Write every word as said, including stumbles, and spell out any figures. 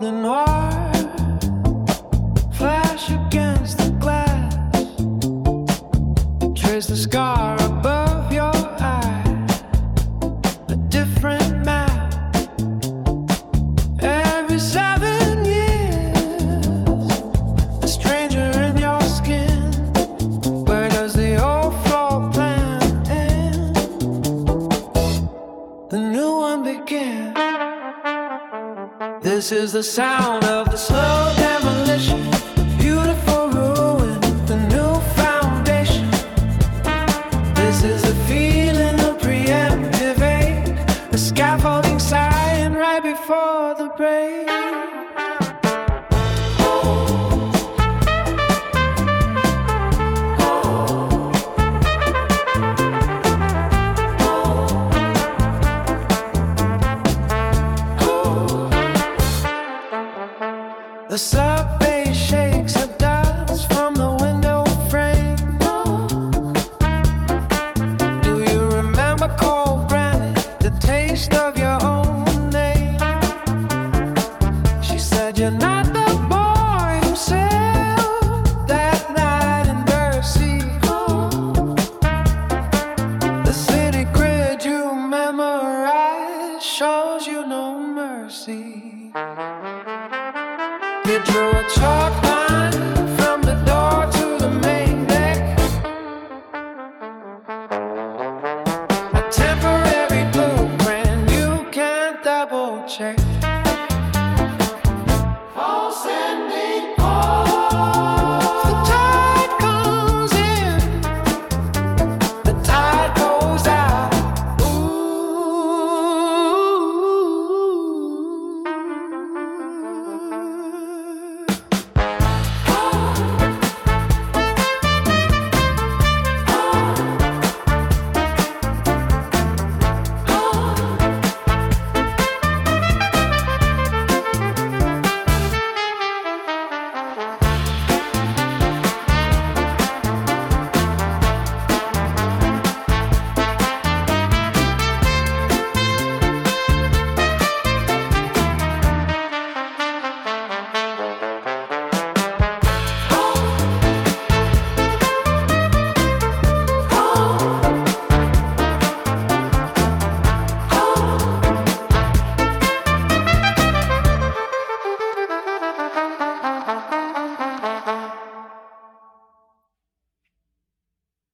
noir flash against the glass. Trace the scar above your eye, a different map. Every seven years, a stranger in your skin. Where does the old floor plan end? The new one begins. This is the sound of the slow demolition, beautiful ruin, the new foundation. This is the feeling of preemptive aid, the scaffolding sighing right before the break. The subway shakes the dust from the window frame. Do you remember cold granite, the taste of your own name? She said you're not the boy who sailed that night in Bercy. The city grid you memorized shows you no mercy. You drew a chart